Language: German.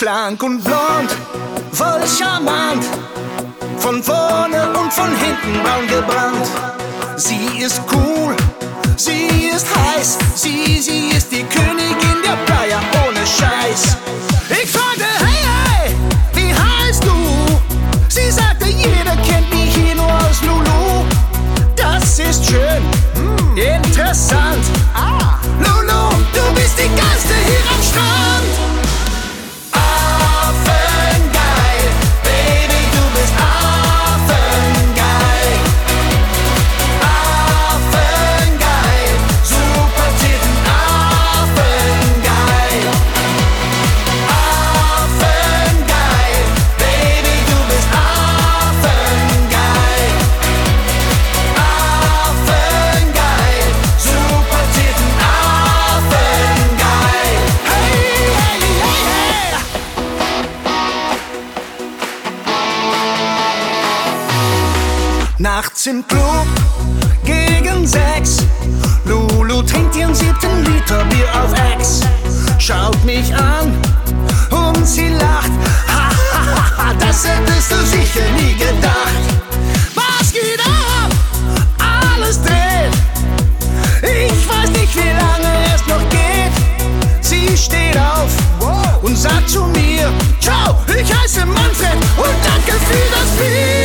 Schlank und blond, voll charmant, von vorne und von hinten braun gebrannt. Sie ist cool, sie ist heiß, sie ist die Königin der Playa ohne Scheiß. Ich fragte, hey, wie heißt du? Sie sagte, jeder kennt mich hier nur aus Lulu. Das ist schön, interessant. Lulu, du bist die Geilste hier am Strand. Affengeil, Baby, du bist affengeil. Affengeil, super Titten, affengeil. Affengeil, Baby, du bist affengeil. Affengeil, super Titten, affengeil. Hey, hey, hey, hey. Nachts im Club gegen 6. Lulu trinkt ihren 7. Liter Bier auf Ex. Schaut mich an und sie lacht. Ha, ha, ha, ha, das hättest du sicher nie gedacht. Was geht ab? Alles dreht. Ich weiß nicht, wie lange es noch geht. Sie steht auf und sagt zu mir: Ciao, ich heiße Manfred und danke für das Bier.